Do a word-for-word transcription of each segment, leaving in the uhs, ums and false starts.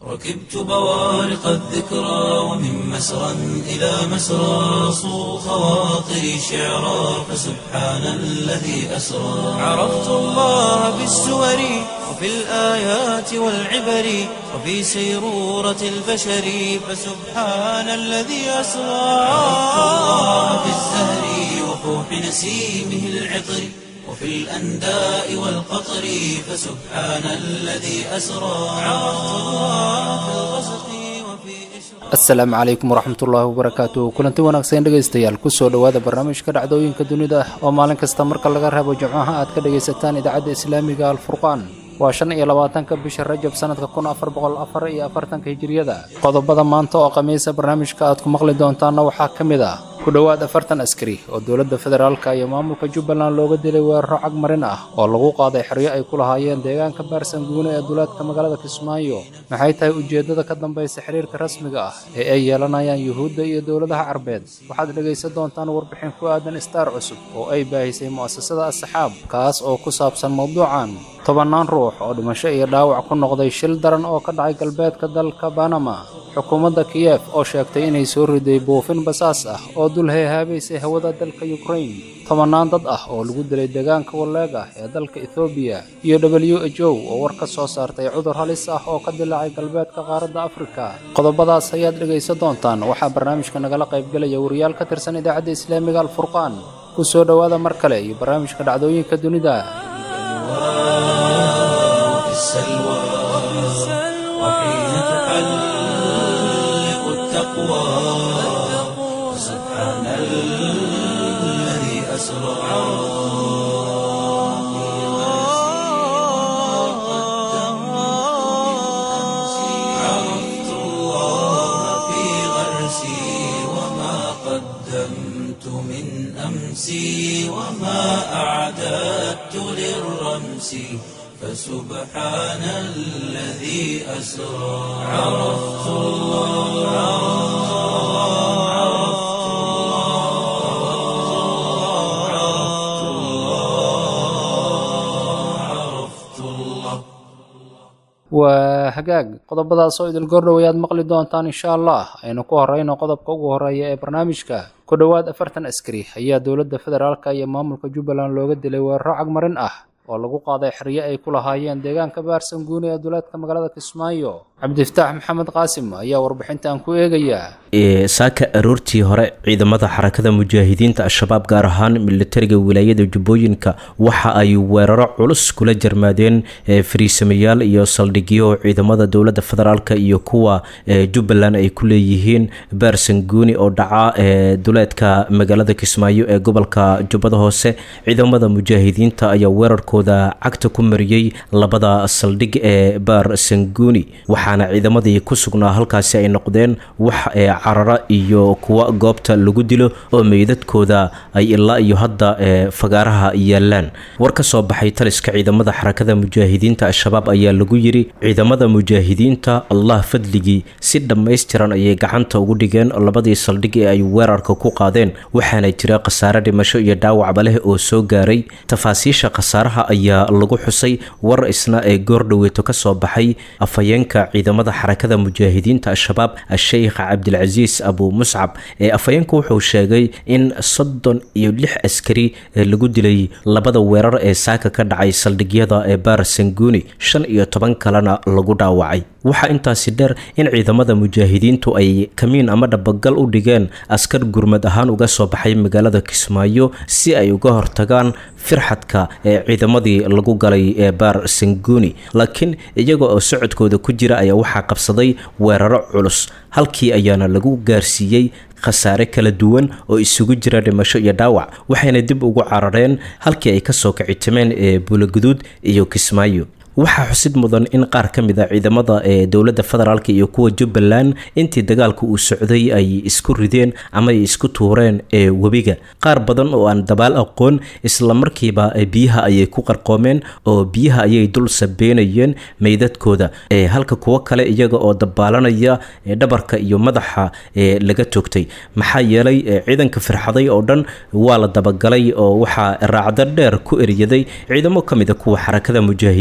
ركبت بوارق الذكرى ومن مسرى إلى مسرى صو خواطري شعرا فسبحان الذي أسرى عرفت الله بالسور وفي الآيات والعبر وفي سيرورة البشر فسبحان الذي أسرى عرفت الله بالزهر وفوح نسيمه العطر وفي الأنداء والقطر فسبحان الذي أسرى عرفت الله في الغسق وفي إشراق. السلام عليكم ورحمة الله وبركاته. kulanti wanaagsan dhageystayaal ku soo dhawaada barnaamijka dhacdooyinka dunida oo maalin kasta marka laga reebo jimcaha aad ka dhageysataan idaacadda Islaamiga Al-Furqaan. waa shan iyo labaatanka bisha Rajab sanadka kun afar boqol afar iyo afartanka Hijriyada. qodobada maanta oo khamiisa barnaamijka aad ku maqli doontaan waxaa kamid ah ku dhawaad afartan askari oo dowladda federaalka iyo maamulka Jubbaland looga dilay weeraro cagmarin ah oo lagu qaaday xeryo ay ku lahaayeen deegaanka Baarsanguune ee duleedka magaalada Kismaayo. maxay tahay ujeedada ka dambaysa xiriirka rasmiga ah ee ay yeelanayaan Yuhuudda iyo dowladaha Carbeed? waxaad dhageysan doontaan warbixin ku aadan Star cusub oo ay baahisay mu'asasada Asxaab kaas oo ku saabsan mawduucan. tobanaan ruux oo dhimasho iyo dhaawac ku noqday shil daran oo ka dhacay galbeedka dalka Panama. xukuumadda Kiev oo sheegtay inay soo riday buufin basaas ah oo dul heehaabaysay hawada dalka Ukraine. tobanaan dad ah oo lagu dilay deegaanka Wallega ee dalka Ethiopia iyo W H O oo war ka soo saartay cudur halis ah oo ka dilaacay galbeedka qaaradda Afrika. qodobadaas ayaad dhageysan doontaan. waxaa barnaamijka nagala qayb galaya wariyaal ka tirsan idaacadda Islaamiga Al-Furqaan. ku soo dhawaada mar kale iyo barnaamijka dhacdooyinka dunida. في السلوى وحين تحلق التقوى سبحان الذي أسرى عرفت الله في غرسي وما قدمت من أمسي وما أعددت للرمس فسبحان الذي أسرى عرفت الله عرفت الله عرفت الله وهجاج qodobadaas oo idil gordhowayaad maqli doontaan insha Allah. aynu ku horeyno qodobka ugu horeeya ee barnaamijka. ku dhawaad afartan askari ayaa dowladda federaalka iyo maamulka Jubbaland looga dilay weeraro cagmarin ah oo lagu qaaday xeryo ay ku lahaayeen deegaanka Baarsanguune ee duleedka magaalada Kismaayo. Cabdifataax Maxamed Qaasim ayaa warbixintan ku eegaya. ee saaka aroortii hore ciidamada xarakada mujaahidiinta Al-Shabaab gaar ahaan militariga wilaayada Jubbooyinka waxa ay weeraro culus kula jarmaadeen fariisamayaal iyo saldhigyo ciidamada dowladda federaalka iyo kuwa Jubbaland ay ku leeyihiin Baarsanguune oo dhaca ee duleedka magaalada Kismaayo ee gobolka Jubbada Hoose. ciidamada mujaahidiinta ayaa weerarkooda cagta ku mariyay labada saldhig ee Baarsanguune waxaana ciidamadii ku sugnaa halkaasi ay noqdeen wax ee carara iyo kuwa goobta lagu dilo oo meydadkooda ay ilaa iyo hadda ee fagaaraha yaalaan. war ka soo baxay taliska ciidamada xarakada mujaahidiinta Al-Shabaab ayaa lagu yiri ciidamada mujaahidiinta Allah fadligii si dhameystiran ayay gacanta ugu dhigeen labadii saldhig ee ay weerarka ku qaadeen waxaana jira khasaare dhimasho iyo dhaawac leh oo soo gaaray. tafaasiisha khasaaraha ayaa lagu xusay war isna ee goordhaweeto ka soo baxay afayeenka ciidamada xarakada mujaahidiinta Al-Shabaab Sheikh Cabdilcaziz Abu Muscab ee afayeenku wuxuu sheegay in soddon iyo lix askari lagu dilay labada weerar ee saaka ka dhacay saldhigyada ee Baarsanguune shan iyo toban kalena lagu dhaawacay. waxa intaasi dheer in ciidamada mujaahidiintu ay kamiin ama dhabagal u dhigeen askar gurmad ahaan uga soo baxay magaalada Kismaayo si ay uga hortagaan firxadka ee ciidamadii lagu galay ee Baarsanguune. laakiin iyaga oo socodkooda ku jira ayaa waxaa qabsaday weeraro culus halkii ayaana lagu gaarsiiyey khasaare kala duwan oo isugu jira dhimasho iyo dhaawac waxayna dib ugu carareen halkii ay ka soo kicitimeen ee Buulaguduud iyo Kismaayo. waxaa xusid mudan in qaar ka mid ah ciidamada ee dowladda federaalka iyo kuwa Jubbaland intii dagaalku uu socday ay isku rideen ama ay isku tuureen ee webiga. qaar badan oo aan dabaal aqoon isla markiiba biyaha ayay ku qarqoomeen oo biyaha ayay dul sabeynayeen meydadkooda ee halka kuwa kale iyaga oo dabaalanaya ee dhabarka iyo madaxa ee laga toogtay. maxaa yeelay ciidanka firxaday oo dhan waa la dabagalay oo waxaa raacdo dheer ku eriyaday ciidamo ka mid ah kuwa xarakada mujaahidiinta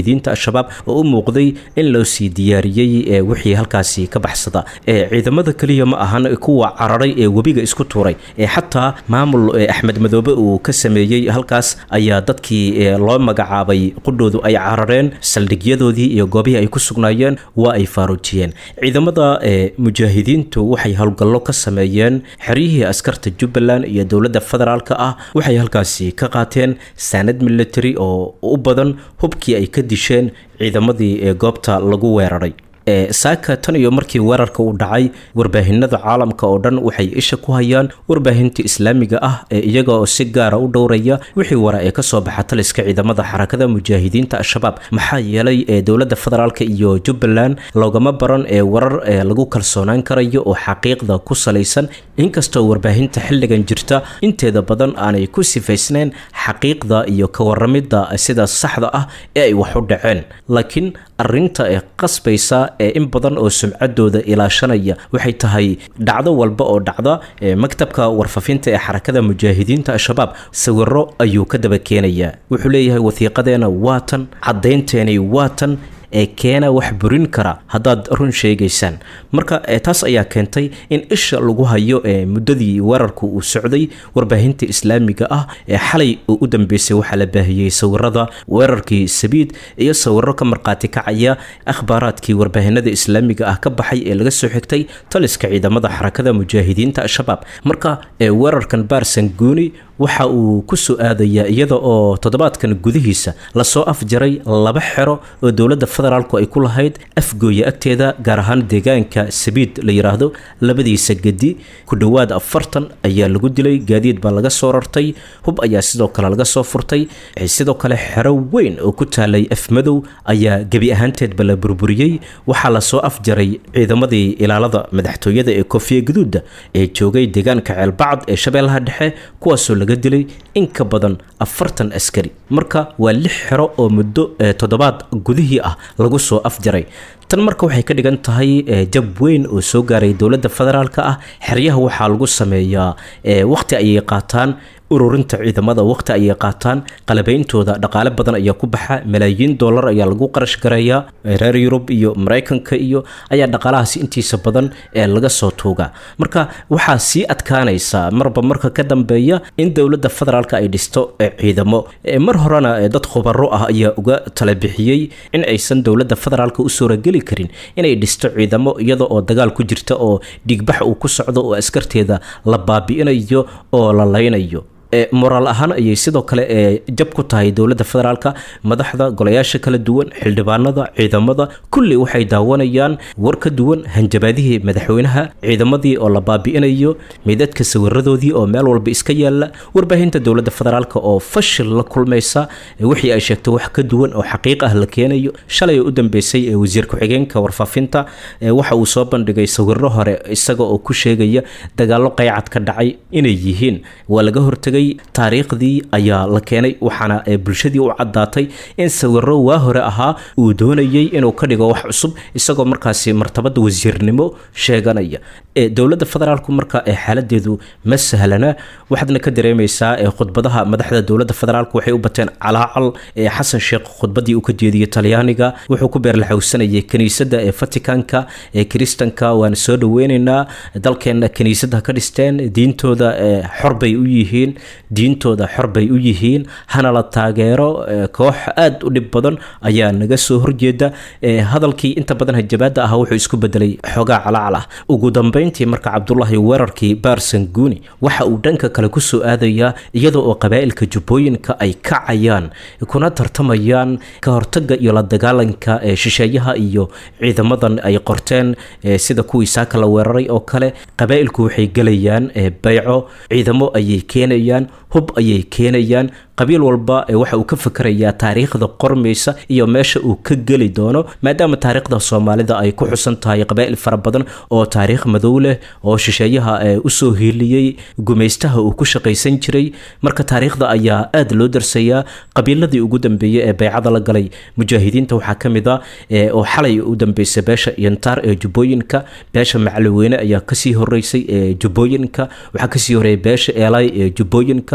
al-shabaab oo u muuqday in loo sii diyaariyey wixii halkaasi ka baxsada ciidamada kaliya ma ahan kuwa cararay ee webiga isku tuuray xataa maamul axmed madoobe uu ka sameeyey halkaas ayaa dadkii loo magacaabay qudhoodu ay carareen saldhigyadoodii iyo goobihii ay ku sugnaayeen waa ay faaruujiyeen ciidamada mujaahidiintu waxay howlgallo ka sameeyeen xeryihii askarta jubbaland iyo dowladda federaalka ah waxay halkaasi ka qaateen saanad military oo u badan hubkii ay ka disheen ciidamadii ee goobta lagu weeraray saaka tan iyo markii weerarka uu dhacay warbaahinada caalamka oo dhan waxay isha ku hayaan warbaahinta islaamiga ah ee iyaga oo si gaara u dhowraya wixii wara ee kasoo baxa taliska ciidamada xarakada mujaahidiinta al-shabaab maxaa yeelay ee dowladda federaalka iyo jubbaland loogama baran ee warar ee lagu kalsoonaan karayo oo xaqiiqda ku salaysan inkastoo warbaahinta xilligan jirta inteeda badan aanay ku sifaysnayn xaqiiqda iyo ka waramidda sida saxda ah ee ay wax u dhaceen laakiin arinta ee qasbaysa ee in badan oo sumcadooda ilaashanaya waxay tahay dhacdo walba oo dhacda maktabka warfaafinta ee xarakada mujaahidiinta al-shabaab sawiro ayuu ka daba keenayaa wuxuu leeyahay wasiiqadeena waatan caddaynteeni waatan ee keena wax burin kara haddaad run sheegaysaan marka taas ayaa keentay in isha lagu hayo ee muddadii weerarku uu socday warbaahinta islaamiga ah ee xalay uu u dambeysay waxaa la baahiyey sawirada weerarkii sabiid iyo sawiro ka marqaati kacaya akhbaaraadkii warbaahinada islaamiga ah ka baxay ee laga soo xigtay taliska ciidamada xarakada mujaahidiinta al-shabaab marka weerarkan baarsan guuni waxa uu ku soo aadayaa iyada oo toddobaadkan gudihiisa lasoo afjaray laba xero oo dowladda federaalku ay ku lahayd afgooya agteeda gaar ahaan deegaanka sabiid la yiraahdo labadiisa gedi ku dhowaad afartan ayaa lagu dilay gaadiid baa laga soo rartay hub ayaa sidoo kale laga soo furtay sidoo kale xero weyn oo ku taalay afmadow ayaa gebi ahaanteedba la burburiyey waxaa lasoo afjaray ciidamadii ilaalada madaxtooyada ee koofiya gaduuda ee joogay deegaanka ceelbacad ee shabeellaha dhexe kuwaasoo laga dilay in ka badan afartan askari marka waa lix xero oo muddo toddobaad gudihii ah lagu soo afjaray tan marka waxay ka dhigan tahay jab weyn oo soo gaaray dowladda federaalka ah xeryaha waxaa lagu sameeyaa waqti ayay qaataan ururinta ciidamada waqti ayay qaataan qalabeyntooda dhaqaale badan ayaa ku baxa malaayiin dollar ayaa lagu qarash gareeyaa reer yurub iyo maraykanka iyo ayaa dhaqaalahaasi intiisa badan ee laga soo tuugaa marka waxaa sii adkaanaysa marba marka ka dambeeya in dowladda federaalka ay dhisto ciidamo mar horena dad khubaro ah ayaa uga tala bixiyey in aysan dowladda federaalka u suurageli karin inay dhisto ciidamo iyada oo dagaal ku jirta oo dhiigbax uu ku socdo oo askarteeda la baabi'inayo oo la laynayo moraal ahaan ayay sidoo kale jab ku tahay dowladda federaalka madaxda golayaasha kala duwan xildhibaanada ciidamada kulli waxay daawanayaan war ka duwan hanjabaadihii madaxweynaha ciidamadii oo la baabi'inayo meydadka sawiradoodii oo meel walba iska yaala warbaahinta dowladda federaalka oo fashil la kulmaysa wixii ay sheegtay wax ka duwan oo xaqiiq ah la keenayo shalay u dambeysay ee wasiir ku-xigeenka warfaafinta waxa uu soo bandhigay sawiro hore isaga oo ku sheegaya dagaallo qaycad ka dhacay inay yihiin waa laga hortagay taariikhdii ayaa la keenay waxaana bulshadii u caddaatay in sawiro waa hore ahaa uu doonayay inuu ka dhigo wax cusub isagoo markaasi martabada wasiirnimo sheeganaya dowladda federaalku marka xaaladeedu ma sahlana waxaadna ka dareemaysaa khudbadaha madaxda dowladda federaalku waxay u bateen calaacal xasan sheekh khudbadii uu ka jeediyey talyaaniga wuxuu ku beerlaxowsanayay kiniisadda ee vaticanka ee kiristanka waana soo dhaweynaynaa dalkeena kiniisada ka dhisteen diintooda xor bay u yihiin diintooda xor bay u yihiin hana la taageero koox aad u dhib badan ayaa naga soo horjeeda hadalkii inta badan hajabaada ah wuxuu isku bedelay xoogaa calaacal ah ugu dambeyntii marka cabdulaahi weerarkii baarsan guuni waxa uu dhanka kale ku soo aadayaa iyadoo oo qabaa'ilka jubbooyinka ay kacayaan kuna tartamayaan ka hortaga iyo la dagaalanka shisheeyaha iyo ciidamadan ay qorteen sida kuwii saaka la weeraray oo kale qabaa'ilku waxay gelayaan bayco ciidamo ayay keenayaan hub ayay keenayaan qabiil walba waxa uu ka fakarayaa taariikhda qormaysa iyo meesha uu ka geli doono maadaama taariikhda Soomaalida ay ku xusan tahay qabaa'il fara badan oo taariikh madow leh oo shisheeyaha u soo hiiliyay gumeystaha uu ku shaqaysan jiray marka taariikhda ayaa aad loo darsayaa qabiiladii ugu dambeeyay ee baycada la galay mujaahidiinta waxa kamid ah oo xalay u dambeysay beesha yantaar ee jubbooyinka beesha macalweyne ayaa ka sii horeysay ee jubbooyinka waxa ka sii horeeyay beesha eelay ee jubbooyinka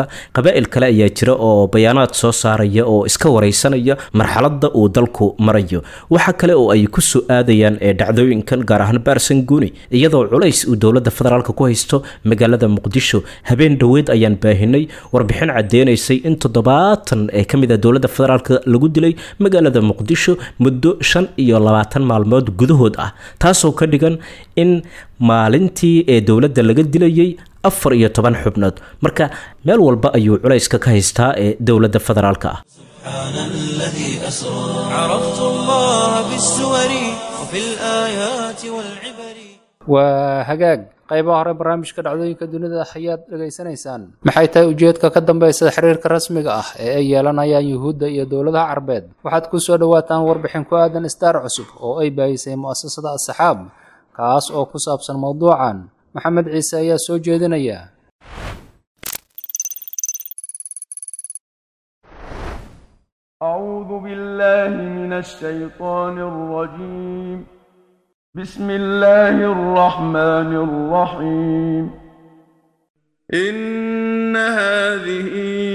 qabaa'il kale ayaa jira oo bayaanaad soo saaraya oo iska wareysanaya marxaladda uu dalku marayo. waxa kale oo ay ku soo aadayaan ee dhacdooyinkan gaar ahaan Baarsanguuni iyadoo culays uu dowladda federaalka ku haysto magaalada Muqdisho. habeen dhaweed ayaan baahinay warbixin cadeynaysa in toddobaatan ee kamid ah dowladda federaalka lagu dilay magaalada Muqdisho muddo shan iyo labaatan maalmood gudahood ah, taasoo ka dhigan in maalintii ee dowladda laga dilayay afar iyo toban xubnood. marka meel walba ayuu culayska ka haystaa ee dowladda federaalka ah. سبحان الذي أسرى عرفت الله بالسور وفي الآيات والعبر. waa hagaag qaybaha hore barnaamijka dhacdooyinka dunida ayaad dhageysanaysaan. maxay tahay ujeedka ka dambaysa xiriirka rasmiga ah ee ay yeelanayaan yuhuudda iyo dowladaha carbeed? waxaad ku soo dhawaataan warbixin ku aadan isdaar cusub oo ay baahisay mu'asasada asxaab, kaas oo ku saabsan mowduucan. maxamed ciise ayaa soo jeedinaya. أعوذ بالله من الشيطان الرجيم. بسم الله الرحمن الرحيم. إن هذه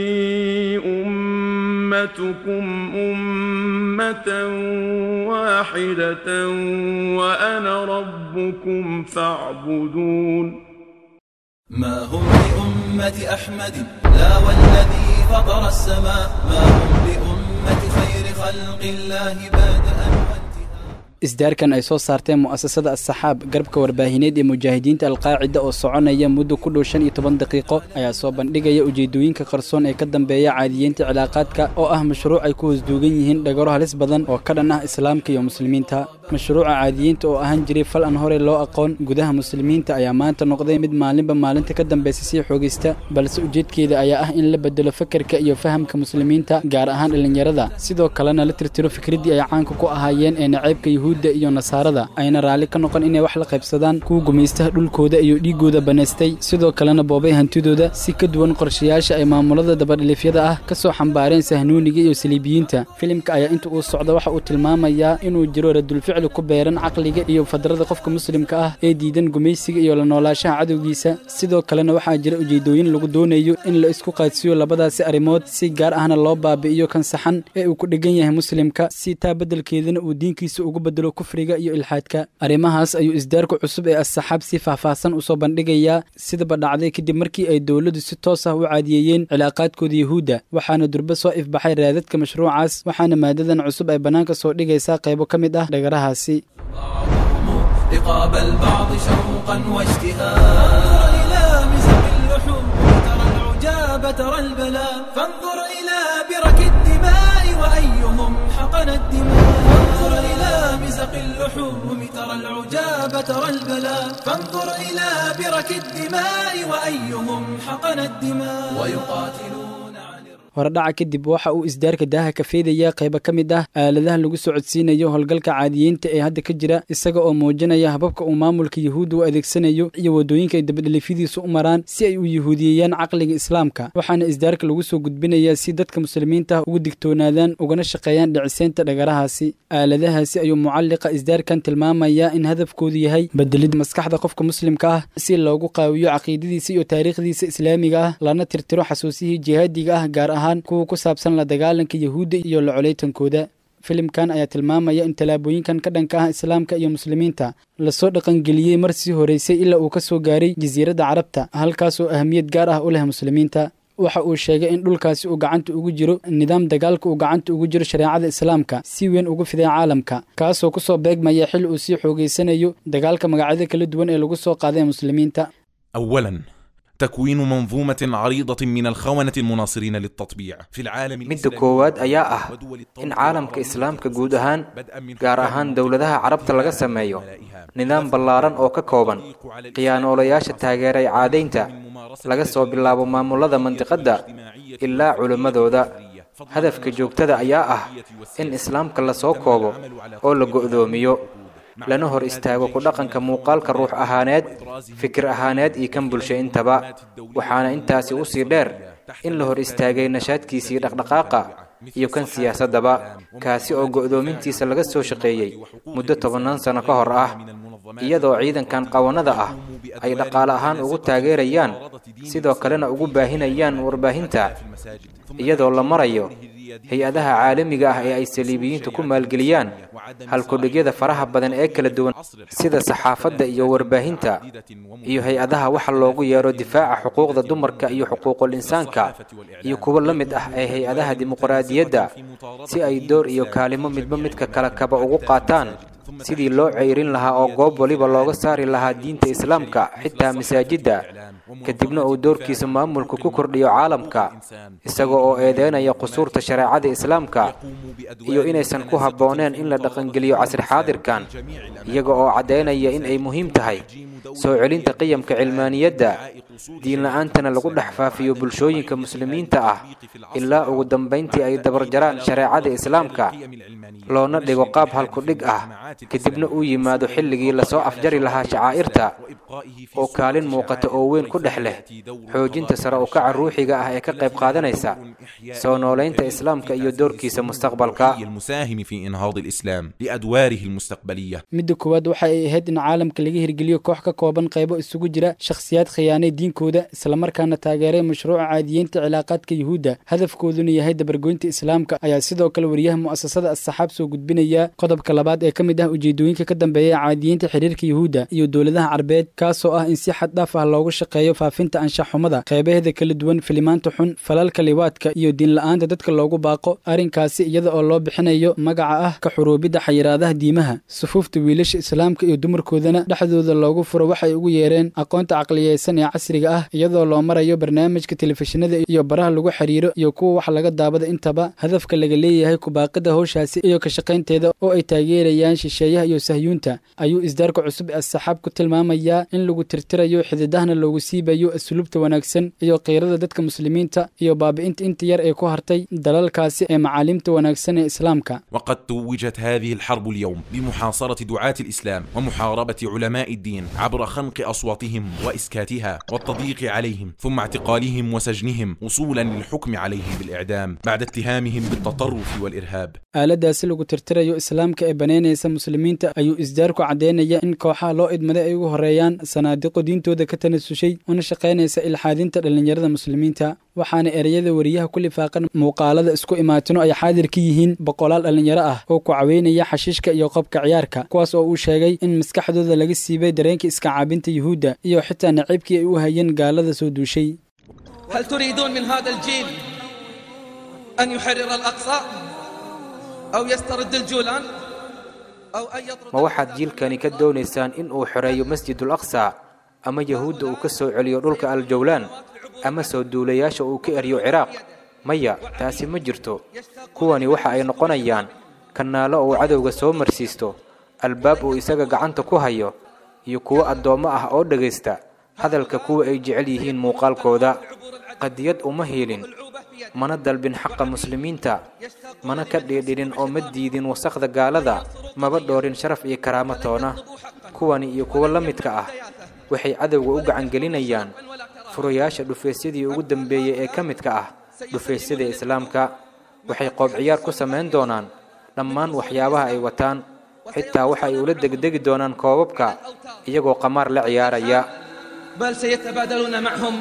أمتكم أمة واحدة وأنا ربكم فاعبدون. ما هم بأمة أحمد لا والذي فطر السماء، ما هم بأمة خير خلق الله بادأ isdaarkan ay soo saarteen mu'asasada as-saxaab garbka warbaahineed ee mujaahidiinta alqaacida oo soconaya muddo ku dhow shan iyo toban daqiiqo ayaa soo bandhigaya ujeedooyinka qarsoon ee ka dambeeya caadiyeynta cilaaqaadka oo ah mashruuc ay ku hoosduugan yihiin dhagaro halis badan oo ka dhan ah islaamka iyo muslimiinta. mashruuca caadiyeynta oo ahaan jiray fal aan hore loo aqoon gudaha muslimiinta ayaa maanta noqday mid maalinba maalinta ka dambaysa sii xoogaysta, balse ujeedkeeda ayaa ah in la bedelo fakarka iyo fahamka muslimiinta gaar ahaan dhalinyarada, sidoo kalena la tirtiro fikraddii ay caanka ku ahaayeen ee naceebka yuhuudda iyo nasaarada, ayna raalli ka noqon inay wax la qaybsadaan kuwa gumaystaha dhulkooda iyo dhiigooda banaystay, sidoo kalena boobay hantidooda si ka duwan qorshayaasha ay maamulada dabadhilifyada ah ka soo xambaareen sahnuuniga iyo saliibiyiinta. filimka ayaa inta uu socda waxa uu tilmaamayaa inuu jiro radulficli ku beeran caqliga iyo fadrada qofka muslimka ah ee diidan gumaysiga iyo la noolaashaha cadowgiisa. sidoo kalena waxaa jira ujeedooyin lagu doonayo in la isku qaadsiyo labadaasi arrimood, si gaar ahna loo baabi'iyo kan saxan ee uu ku dhegan yahay muslimka, si taa beddelkeedana uu diinkiisa ugu bedelo kufriga iyo ilxaadka. arrimahaas ayuu isdaarka cusub ee as-saxaab si faahfaahsan u soo bandhigayaa, sidaba dhacday kadib markii ay dowladdu si toos ah u caadiyeeyeen cilaaqaadkooda yuhuudda, waxaana durba soo ifbaxay raadadka mashruucaas, waxaana maadadan cusub ay bannaanka soo dhigaysaa qaybo ka mid ah dhagarahaasi. رقاب البعض شوقا واشتهاء إلى مزق اللحوم ترى العجاب ترى البلاء، فانظر إلى برك الدماء وأيهم حقن الدماء. فانظر إلى مزق اللحوم ترى العجاب ترى البلاء، فانظر إلى برك الدماء وأيهم حقن الدماء ويقاتلون. horedhaca kadib waxa uu isdaarka daaha ka feedaya qaybo ka mid ah aaladaha lagu socodsiinayo howlgalka caadiyeynta ee hadda ka jira, isaga oo muujinaya hababka uu maamulka yuhuudda u adeegsanayo iyo wadooyinka ay dabadhilifyadiisu u maraan si ay u yuhuudiyeeyaan caqliga islaamka. waxaana isdaarka lagu soo gudbinayaa si dadka muslimiinta ugu digtoonaadaan ugana shaqeeyaan dhiciseynta dhagarahaasi. aaladahaasi ayuu mucalliqa isdaarkan tilmaamayaa in hadafkoodu yahay bedelid maskaxda qofka muslimka ah si loogu qaawiyo caqiidadiisa iyo taariikhdiisa islaamiga ah, lana tirtiro xasuusihii jihaadiga ah gaar ahaan kuwa ku saabsan la dagaalanka yuhuudda iyo la colaytankooda. filimkan ayaa tilmaamaya in tallaabooyinkan ka dhanka ah islaamka iyo muslimiinta lasoo dhaqangeliyey mar sii horeysay ilaa uu ka soo gaaray jasiiradda carabta, halkaasoo ahamiyad gaar ah u leh muslimiinta. waxa uu sheegay in dhulkaasi uu gacanta ugu jiro nidaam dagaalka uu gacanta ugu jiro shareecada islaamka si weyn ugu fiday caalamka, kaasoo ku soo beegmaya xil uu sii xoogeysanayo dagaalka magacyada kala duwan ee lagu soo qaaday muslimiinta. أولاً تكوين منظومة عريضة من الخونة المناصرين للتطبيع في العالم. midda koowaad ayaa ah in caalamka islaamka guud ahaan gaar ahaan dowladaha carabta laga sameeyo nidaam ballaaran oo ka kooban khiyaanoolayaasha taageeray caadaynta laga soo bilaabo maamulada mandiqadda ilaa culimmadooda. hadafka joogtada ayaa ah in islaamka la soo koobo oo la go'doomiyo, lana hor istaago ku dhaqanka muuqaalka ruux ahaaneed, fikir ahaaneed iyo kan bulsho intaba. waxaana intaasi u sii dheer in la hor istaagay nashaadkiisii dhaqdhaqaaqa iyo kan siyaasaddaba, kaasi oo go'doomintiisa laga soo shaqeeyey muddo tobannaan sano ka hor ah, iyadoo ciidankan qawanada ah ay dhaqaale ahaan ugu taageerayaan sidoo kalena ugu baahinayaan warbaahinta iyadoo la marayo hay-adaha caalamiga ah ee ay saliibiyiintu ku maalgeliyaan halkudhigyada faraha badan ee kala duwan sida saxaafadda iyo warbaahinta iyo hay-adaha waxa loogu yeero difaaca xuquuqda dumarka iyo xuquuqul insaanka iyo kuwa la mid ah ee hay-adaha dimuqraadiyadda si ay door iyo kaalimo midba midka kala kaba ugu qaataan sidii loo ceyrin lahaa oo goob waliba looga saari lahaa diinta islaamka xitaa masaajidda kadibna uu doorkiisa maamulku ku kordhiyo caalamka isagoo oo eedeynaya qusuurta shareecada islaamka iyo inaysan ku habbooneen in la dhaqangeliyo casri xaadirkan iyaga oo caddeynaya in ay muhiim tahay soo celinta qiyamka cilmaaniyadda diin la-aantana lagu dhex faafiyo bulshooyinka muslimiinta ah ilaa ugu dambayntii ay dabarjaraan shareecada islaamka loona dhigo qaab halkudhig ah kadibna uu yimaado xilligii lasoo afjari lahaa shacaa'irta oo kaalin muuqata oo weyn ku dhex leh xoojinta sare u kaca ruuxiga ah ee ka qayb qaadanaysa soo noolaynta islaamka iyo doorkiisa mustaqbalka midda koowaad waxa ay ahayd in caalamka laga hirgeliyo koox ka kooban qaybo isugu jira shakhsiyaad khiyaanay diinkooda islamarkaana taageeray mashruuca caadiyeynta cilaaqaadka yuhuudda hadafkooduna yahay dabargoynta islaamka ayaa sidoo kale wariyaha mu'asasada asxaab soo gudbinaya qodobka labaad ee ka mid ah ujeedooyinka ka dambeeya caadiyeynta xiriirka yuhuudda iyo dowladaha carbeed kaasoo ah in si xad dhaaf ah loogu shaqeeyo faafinta anshax xumada qeybaheeda kala duwan filimaanta xun falalka liwaadka iyo diin la-aanta dadka loogu baaqo arrinkaasi iyada oo loo bixinayo magaca ah ka xuruubidda xayiraadaha diimaha sufuufta wiilasha islaamka iyo dumarkoodana dhexdooda loogu furo waxay ugu yeereen aqoonta caqliyeysan ee casriga ah iyadoo loo marayo barnaamijka telefishinada iyo baraha lagu xiriiro iyo kuwa wax laga daabada intaba hadafka laga leeyahay kubaaqida howshaasi iyo ka shaqaynteeda oo ay taageerayaan shisheeyaha iyo sahyuunta ayuu isdaarka cusub ee asxaab ku tilmaamayaa in lagu tirtirayo xididahna loogu siibayo asluubta wanaagsan iyo qiirada dadka muslimiinta iyo baabi'inta inta yar ee ku hartay dalalkaasi ee macaalimta wanaagsan ee islaamka وقد توجت هذه الحرب اليوم بمحاصرة دعاة الإسلام ومحاربة علماء الدين عبر خنق أصواتهم وإسكاتها والتضييق عليهم ثم اعتقالهم وسجنهم وصولا للحكم عليهم بالإعدام بعد اتهامهم بالتطرف والإرهاب aaladaasi lagu tirtirayo islaamka ee banaynaysa muslimiinta ayuu isdaarku caddeynaya in kooxaha loo idmaday ay ugu horeeyaan sanaadiqo diintooda ka tanasushay una shaqaynaysa ilxaadinta dhallinyarada muslimiinta waxaana ereyada wariyaha ku lifaaqan muuqaalada isku imaatino ay xaadir ka yihiin boqolaal dhallinyaro ah oo ku caweynaya xashiishka iyo qobka ciyaarka kuwaas oo uu sheegay in maskaxdooda laga siibay dareenka iska caabinta yuhuudda iyo xitaa naciibkii ay u hayeen gaalada soo duushay هل تريدون من هذا الجيل أن يحرر الأقصى أو يسترد الجولان أو أن يطرد ma waxaad jiilkani ka doonaysaan in uu xoreeyo masjidul aqsa ama yahuudda uu ka soo celiyo dhulka aljawlaan ama soo duulayaasha uu ka eryo ciraaq maya taasi ma jirto kuwani waxa ay noqonayaan kanaalo uu cadowga soo marsiisto albaab uu isaga gacanta ku hayo iyo kuwo addoommo ah oo dhagaysta hadalka kuwa ay jecel yihiin muuqaalkooda qadiyad uma hiilin mana dalbin xaqa muslimiinta mana ka dhiidhidhin oo ma diidin wasakhda gaalada maba dhoorin sharaf iyo karaamo toona kuwani iyo kuwo la midka ah waxay cadowga u gacangelinayaan furayaasha dhufaysyadii ugu dambeeyey ee ka midka ah dhufaysyada islaamka waxay qoob ciyaar ku samayn doonaan dhammaan waxyaabaha ay wataan xitaa waxa ay ula degdegi doonaan koobabka iyagoo qamaar la ciyaaraya بل سيتبادلون معهم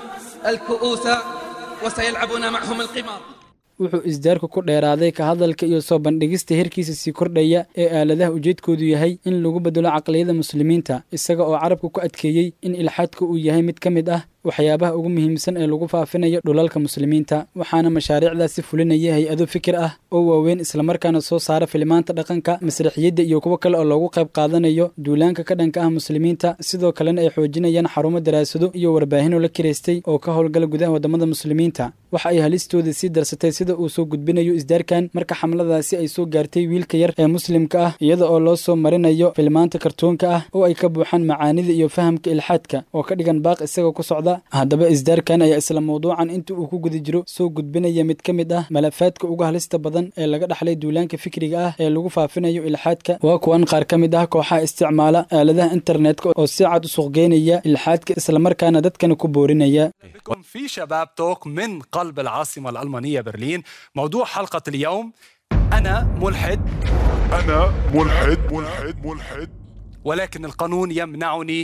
الكؤوس وسيلعبون معهم القمار wuxuu isdaarku ku dheeraaday ka hadalka iyo soo bandhigista heerkiisa sii kordhaya ee aaladaha ujeedkoodu yahay in lagu bedelo caqliyada muslimiinta isaga oo carabka ku adkeeyey in ilxaadka uu yahay mid ka mid ah waxyaabaha ugu muhiimsan ee lagu faafinayo dhulalka muslimiinta waxaana mashaariicdaasi fulinaya hay-ado fikir ah oo waaweyn islamarkaana soo saara filimaanta dhaqanka masraxiyadda iyo kuwo kale oo loogu qayb qaadanayo duulaanka ka dhanka ah muslimiinta sidoo kalena ay xoojinayaan xarumo daraasado iyo warbaahinoo la kiraystay oo ka howlgala gudaha wadamada muslimiinta waxa ay halistooda sii darsatay sida uu soo gudbinayo isdaarkan marka xamladaasi ay soo gaartay wiilka yar ee muslimka ah iyada oo loo soo marinayo filimaanta kartoonka ah oo ay ka buuxaan macaanida iyo fahamka ilxaadka oo ka dhigan baaq isagoo ku socda haddaba isdaarkan ayaa isla mawduucan inta uu ku guda jiro soo gudbinaya mid ka mid ah malafaadka ugu halista badan ee laga dhaxlay duulaanka fikriga ah ee lagu faafinayo ilxaadka waa kuwan qaar ka mid ah kooxaha isticmaala aaladaha internetka oo si cad u suuqgeynaya ilxaadka islamarkaana dadkana ku boorinaya في شباب توك من قلب العاصمة الألمانية برلين. موضوع حلقة اليوم أنا ملحد أنا ملحد ملحد ملحد ولكن القانون يمنعني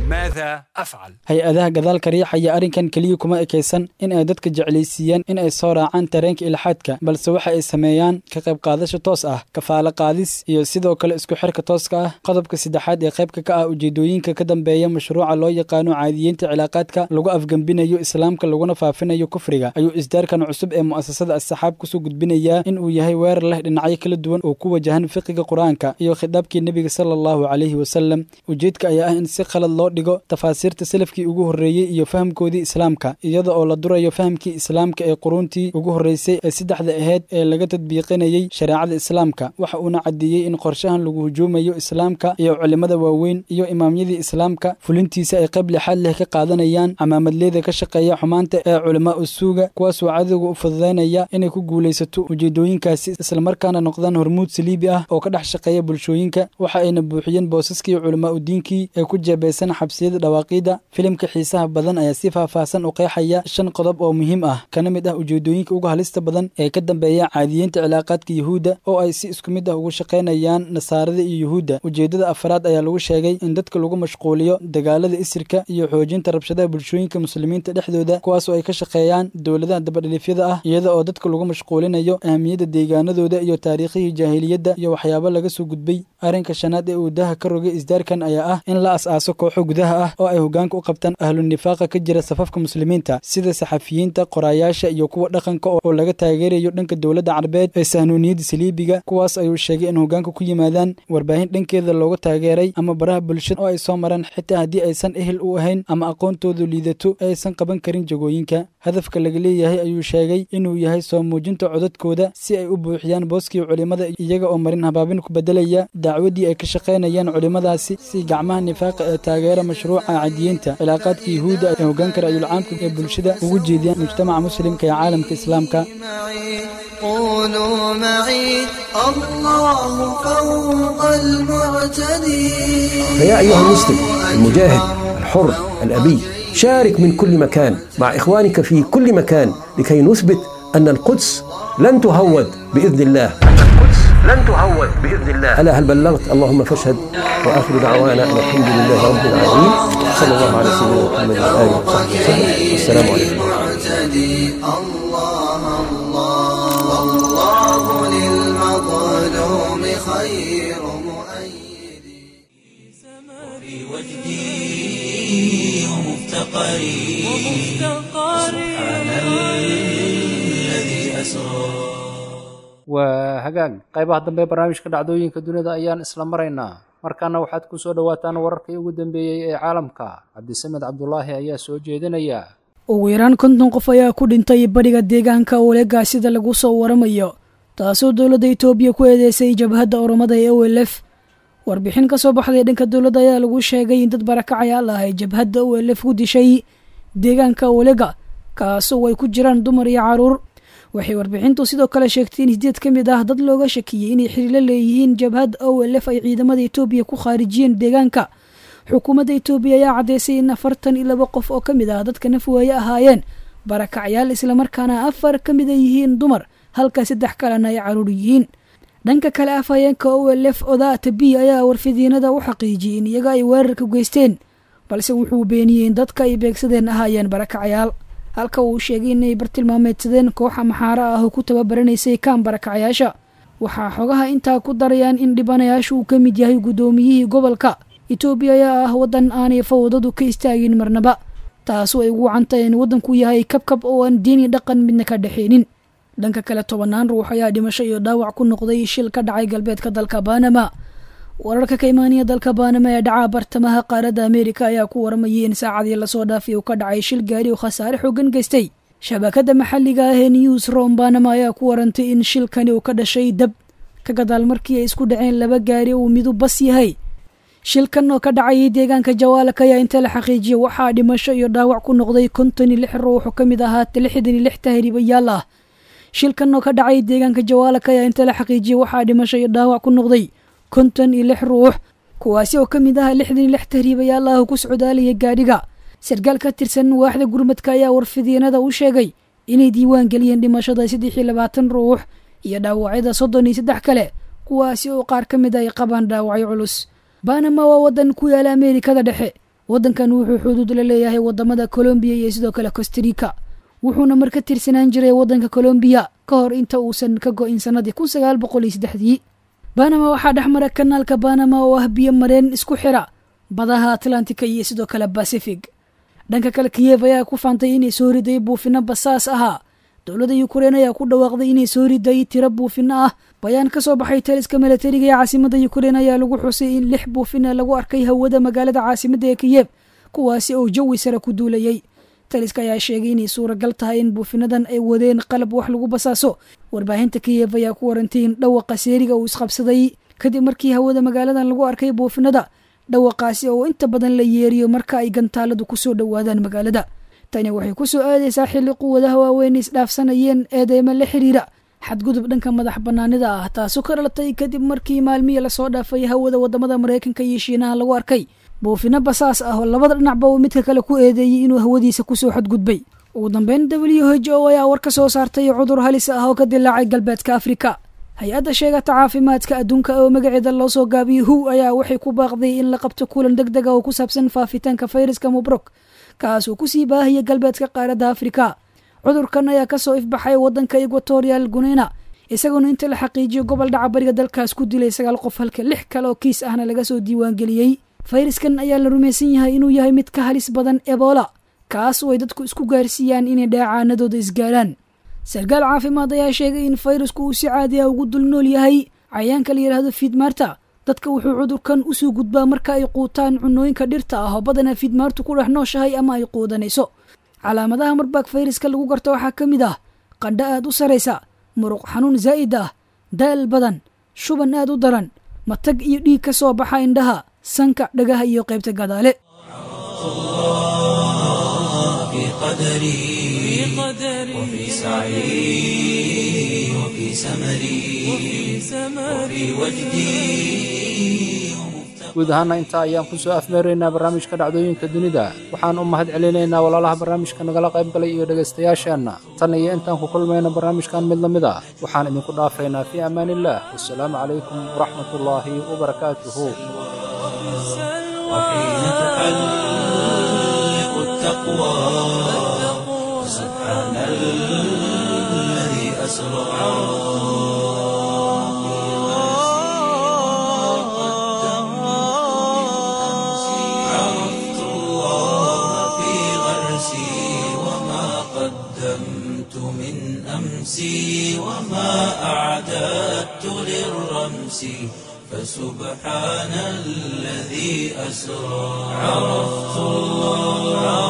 ماذا أفعل؟ hay-adaha gadaalka riixaya arrinkan keliya kuma ekaysan in ay dadka jeclaysiiyaan in ay soo raacaan tareenka ilxaadka balse waxa ay sameeyaan ka qayb qaadasho toos ah kafaalo qaadis iyo sidoo kale isku xirka tooska ah qodobka saddexaad ee qaybka ka ah ujeedooyinka ka dambeeya mashruuca loo yaqaano caadiyeynta cilaaqaadka lagu afgembinayo islaamka laguna faafinayo kufriga ayuu isdaarkan cusub ee mu'asasada as-saxaab kusoo gudbinayaa in uu yahay weerar leh dhinacyo kala duwan oo ku wajahan fiqiga qur-aanka iyo khitaabkii nebiga sala allahu calayhi wasalam ujeedka ayaa ah in si khalad loo dhigo tafaasiirta salafkii ugu horreeyey iyo fahamkoodii islaamka iyada oo la durayo fahamkii islaamka ee quruuntii ugu horreysay ee saddexda aheyd ee laga tadbiiqinayay shareecada islaamka waxa uuna caddeeyey in qorshahan lagu hujuumayo islaamka iyo culimada waaweyn iyo imaamyadii islaamka fulintiisa ay qayb lixaad leh ka qaadanayaan camaamadleeda ka shaqeeya xumaanta ee culamaa usuuga kuwaasoo cadowga u fududaynaya inay ku guulaysato ujeedooyinkaasi islamarkaana noqdaan hormuud saliibi ah oo ka dhex shaqeeya bulshooyinka waxa ayna buuxiyeen boosaskii culamaa udiinkii ee ku jeebeysan xabsiyada dhawaaqiida filimka xiisaha badan ayaa si faahfaahsan u qeexaya shan qodob oo muhiim ah kana mid ah ujeedooyinka ugu halista badan ee ka dambeeya caadiyeynta cilaaqaadka yuhuudda oo ay si isku mid ah ugu shaqaynayaan nasaarada iyo yuhuudda ujeedada afraad ayaa lagu sheegay in dadka lagu mashquuliyo dagaalada isirka iyo xoojinta rabshadaha bulshooyinka muslimiinta dhexdooda kuwaasoo ay ka shaqeeyaan dowladaha dabadhilifyada ah iyada oo dadka lagu mashquulinayo ahmiyadda deegaanadooda iyo taariikhihii jaahiliyadda iyo waxyaabo laga soo gudbay arrinka shanaad ee uu daha ka rogay isdaarkan ayaa ah in la as-aaso kooxo gudaha ah oo ay hogaanka u qabtaan ahlunifaaqa ka jira safafka muslimiinta sida saxafiyiinta qoraayaasha iyo kuwa dhaqanka oo laga taageerayo dhanka dowladda carbeed ee sahnuuniyadda saliibiga kuwaas ayuu sheegay in hogaanka ku yimaadaan warbaahin dhankeeda looga taageeray ama baraha bulshada oo ay soo maraan xitaa haddii aysan ehel u ahayn ama aqoontoodu liidato aysan qaban karin jagooyinka hadafka laga leeyahay ayuu sheegay inuu yahay soo muujinta codadkooda si ay u buuxiyaan booskii culimada iyaga oo marin habaabin ku bedelaya dacwadii ay ka shaqaynayaan culimadaasi si gacmaha nifaaqa ee taageera mashruuca cadiyeynta cilaaqaadka yuhuudda ee hogaanka ra'yul caamka ee bulshada ugu jeediyaan mujtamaca muslimka ee caalamka islaamka قولوا معي الله فوق المعتدي فيا أيها المسلم المجاهد الحر الأبي شارك من كل مكان مع إخوانك في كل مكان لكي نثبت أن القدس لن تهود بإذن الله القدس لن تهود بإذن الله ألا هل بلغت اللهم فاشهد وآخر دعوانا أن الحمد لله رب العالمين صلى الله على سيدنا محمد وآله وصحبه وسلم والسلام عليكم الله للمظلوم خير مؤيد في وجدي ومفتقري سبحان الذي أسرى waa hagaag qaybaha dambe ee barnaamijka dhacdooyinka dunida ayaan isla maraynaa markaana waxaad ku soo dhowaataan wararkii ugu dambeeyey ee caalamka cabdisamed cabdulaahi ayaa soo jeedinaya ugu yaraan konton qof ayaa ku dhintay bariga deegaanka olegaa sida lagu soo waramayo taasoo dowladda itoobiya ku eedeysay jabhadda oromada ee o l f warbixin ka soo baxday dhanka dowladda ayaa lagu sheegay in dad barakacayaal ah ay jabhadda o l f ku dishay deegaanka olega kaasoo ay ku jiraan dumar iyo caruur waxay warbixintu sidoo kale sheegtay in sideed ka mid ah dad looga shakiyey inay xiriirla leeyihiin jabhadda o l f ay ciidamada itoobiya ku khaarijiyeen deegaanka xukuumadda itoobiya ayaa caddeysay in afartan iyo laba qof oo ka mid ah dadka nafwaaye ahaayeen barakacyaal islamarkaana afar ka mid a yihiin dumar halka saddex kalena ay caruur yihiin dhanka kale afhayeenka o l f odaata b ayaa warfidiinada u xaqiijiyey in iyaga ay weerarka geysteen balse wuxuu beeniyey in dadka ay beegsadeen ahaayeen barakacyaal halka uu sheegay inay bartilmaameedsadeen kooxa maxaaro ah oo ku tababaraneysay kaan barakacyaasha waxaa xogaha intaa ku darayaan in dhibanayaashu uu ka mid yahay guddoomiyihii gobolka itoobiya ayaa ah waddan aanay fawdadu ka istaagin marnaba taasu ay ugu cantay in waddanku yahay kabkab oo aan diini dhaqan midna ka dhexeenin dhanka kale tobannaan ruux ayaa dhimasho iyo dhaawac ku noqday shil ka dhacay galbeedka dalka banama wararka ka imaanaya dalka banama ee dhaca bartamaha qaaradda ameerika ayaa ku waramayay in saacadii lasoo dhaafay uu ka dhacay shil gaari oo khasaare xoogan geystay shabakadda maxalliga ah ee news rom banama ayaa ku warantay in shilkani uu ka dhashay dab ka gadaal markii ay isku dhaceen laba gaari uu midu bas yahay shilkan oo ka dhacayay deegaanka jawaalaka ayaa inta la xaqiijiyay waxaa dhimasho iyo dhaawac ku noqday konton iyo lix ruux oo ka mid ahaa lixdan iyo lix tahriibayaal ah shilkan oo ka dhacayay deegaanka jawaalaka ayaa inta la xaqiijiyay waxaa dhimasho iyo dhaawac ku noqday konton iyo lix ruux kuwaasi oo ka mid ahaa lixdan iyo lix tahriibayaal ah oo ku socdaalaya gaadhiga sarkaal ka tirsan waaxda gurmadka ayaa warfidiinada u sheegay inay diiwaan geliyeen dhimashada saddex iyo labaatan ruux iyo dhaawacyada soddon iyo saddex kale kuwaasi oo qaar ka mid ay qabaan dhaawacyo culus banama waa waddan ku yaala ameerikada dhexe waddankan wuxuu xuduud la leeyahay wadamada colombiya iyo sidoo kale costarica wuxuuna mar ka tirsanaan jiray waddanka colombiya ka hor inta uusan ka go-in sanadii kun sagaal boqol iyo saddexdii banama waxaa dhex mara kanaalka banama oo ah biyo mareen isku xira badaha atlantika iyo sidoo kale bacific dhanka kale kiyev ayaa ku faantay inay soo riday buufino basaas ahaa dowladda ukrein ayaa ku dhawaaqday inay soo riday tiro buufino ah bayaan ka soo baxay taliska milatariga ee caasimada ukrein ayaa lagu xusay in lix buufina lagu arkay hawada magaalada caasimada ee kiyev kuwaasi oo jawi sare ku duulayay taliska ayaa sheegay inay suuragal tahay in buufinadan ay wadeen qalab wax lagu basaaso warbaahinta kiyev ayaa ku warantay in dhawaqa seeriga uu isqabsaday kadib markii hawada magaaladan lagu arkay buufinada dhawaqaasi oo inta badan la yeeriyo marka ay gantaaladu ku soo dhowaadaan magaalada tani waxay ku soo aadaysaa xilli quwadaha waaweyn isdhaafsanayeen eedeymo la xiriira xadgudub dhanka madax banaanida ah taasoo ka dhalatay kadib markii maalmihii lasoo dhaafay hawada wadamada maraykanka iyo shiinaha lagu arkay buufino basaas ah oo labada dhinacba uu midka kale ku eedeeyey inuu hawadiisa kusoo xadgudbay ugu dambeyn w h o ayaa war ka soo saartay cudur halis ah oo ka dilaacay galbeedka afrika hay-adda sheegata caafimaadka adduunka oo magaceeda loo soo gaabiyey hu ayaa waxay ku baaqday in la qabto kulan deg deg ah oo ku saabsan faafitaanka fayraska mubrok kaas oo kusii baahaya galbeedka qaaradda afrika cudurkan ayaa kasoo ifbaxay waddanka equatorial guinea isagoona inta la xaqiijiyo gobol dhaca bariga dalkaas ku dilay sagaal qof halka lix kale oo kiis ahna laga soo diiwaangeliyey fayraskan ayaa la rumaysan yahay inuu yahay mid ka halis badan ebola kaas oo ay dadku isku gaarsiiyaan inay dheecaanadooda isgaaraan sarkaal caafimaad ayaa sheegay in fayrasku uu si caadi ah ugu dul nool yahay cayayaanka la yidhaahdo fiidmaarta dadka wuxuu cudurkan usoo gudbaa marka ay quutaan cunooyinka dhirta ah oo badanaa fiidmaartu ku dhex nooshahay ama ay quudanayso calaamadaha marbaag fayraska lagu garto waxaa ka mid ah qandho aad u saraysa muruq xanuun zaa'id ah daal badan shuban aad u daran matag iyo dhiig ka soo baxa indhaha sanka dhagaha iyo qaybta gadaale وفي سعي وفي سمري وفي وجدي guud ahaana intaa ayaan ku soo afmeeraynaa barnaamijka dhacdooyinka dunida waxaan u mahad celinaynaa walaalaha barnaamijka nagala qayb galay iyo dhegaystayaasheenna tan iyo intaan ku kulmayna barnaamijkan mid la mid ah waxaan idinku dhaafaynaa fii amaanillaah wassalaamu calaykum waraxmatullaahi wabarakaatuhu وحين تحلق التقوى سبحان الذي أسرع عرفت الله في غرسي وما قدمت من أمسي وما أعددت للرمس فسبحان الذي أسرى عرفت الله